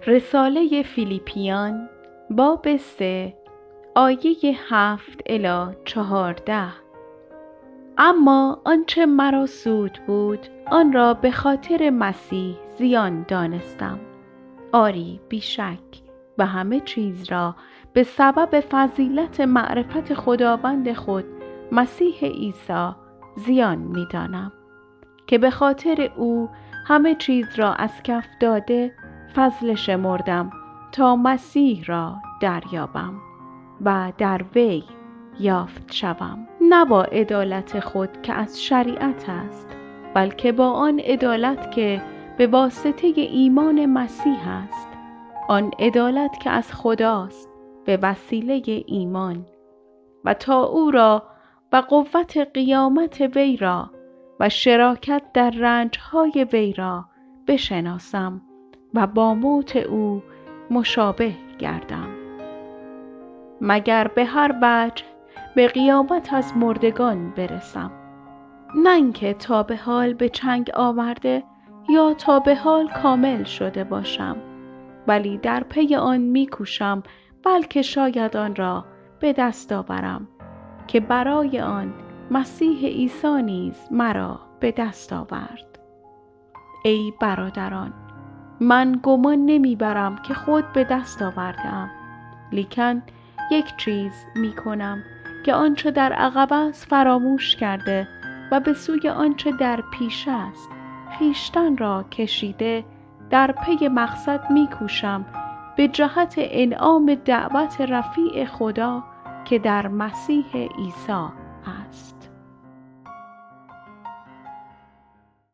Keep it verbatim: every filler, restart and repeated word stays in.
رساله فیلیپیان باب سه آیه هفت الی چهارده. اما آنچه مرا سود بود آن را به خاطر مسیح زیان دانستم. آری بیشک و همه چیز را به سبب فضیلت معرفت خداوند خود مسیح عیسی زیان می دانم که به خاطر او همه چیز را از کف داده فضل شمردم تا مسیح را دریابم و در وی یافت شوم، نه با عدالت خود که از شریعت است، بلکه با آن عدالت که به واسطه ایمان مسیح است، آن عدالت که از خداست به وسیله ایمان، و تا او را و قوت قیامت وی را و شراکت در رنجهای وی را بشناسم و با موت او مشابه گردم، مگر به هر وجه به قیامت از مردگان برسم. نه اینکه تا به حال به چنگ آورده یا تا به حال کامل شده باشم، ولی در پی آن میکوشم بلکه شاید آن را به دست آورم که برای آن مسیح عیسی نیز مرا به دست آورد. ای برادران، من گمان نمیبرم که خود به دست آوردم، لیکن یک چیز می کنم که آنچه در عقب است فراموش کرده و به سوی آنچه در پیش است خویشتن را کشیده در پی مقصد می کوشم به جهت انعام دعوت رفیع خدا که در مسیح عیسی است.